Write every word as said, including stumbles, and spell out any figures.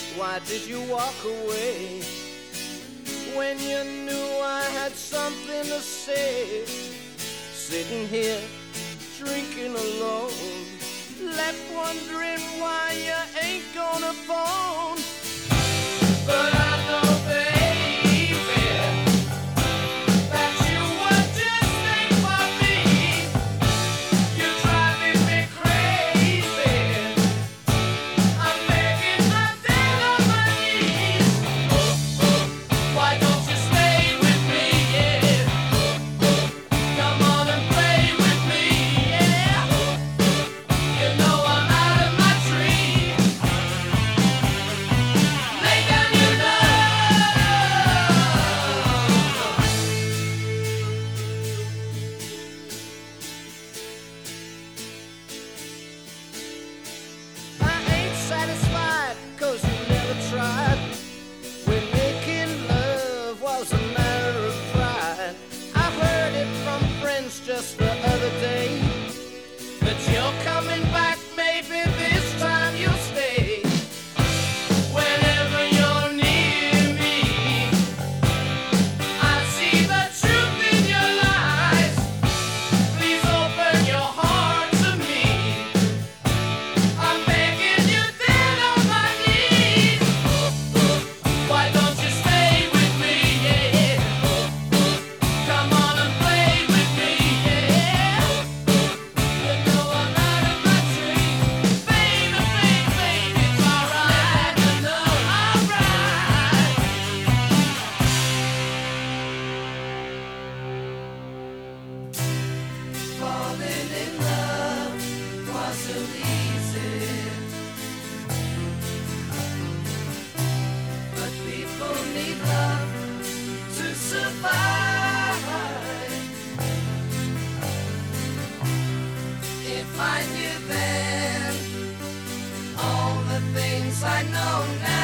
Why did you walk away when you knew I had something to say? Sitting here drinking alone, left wondering why you ain't gonna phone. But I know, baby, that you were just ain't for me. You're driving me crazy. I'm begging my down on my knees. Why don't you stay with me? Yeah. Come on and play with me. Yeah. You know I'm out of my tree. Lay down your love. I ain't satisfied, cause you never tried. When making love was a matter of pride. I heard it from friends just the other day that you're coming back, maybe this time you'll stay. Whenever you're near me, I see the truth in your lies. Please open your heart to me. I'm begging you down on my knees. Why don't you stay with me? Yeah. Come on and play with me. Yeah. You know I'm out of my tree. Baby, baby, baby, it's alright. You know, alright. Falling in love wasn't easy, but people need love to survive. If I knew then all the things I know now,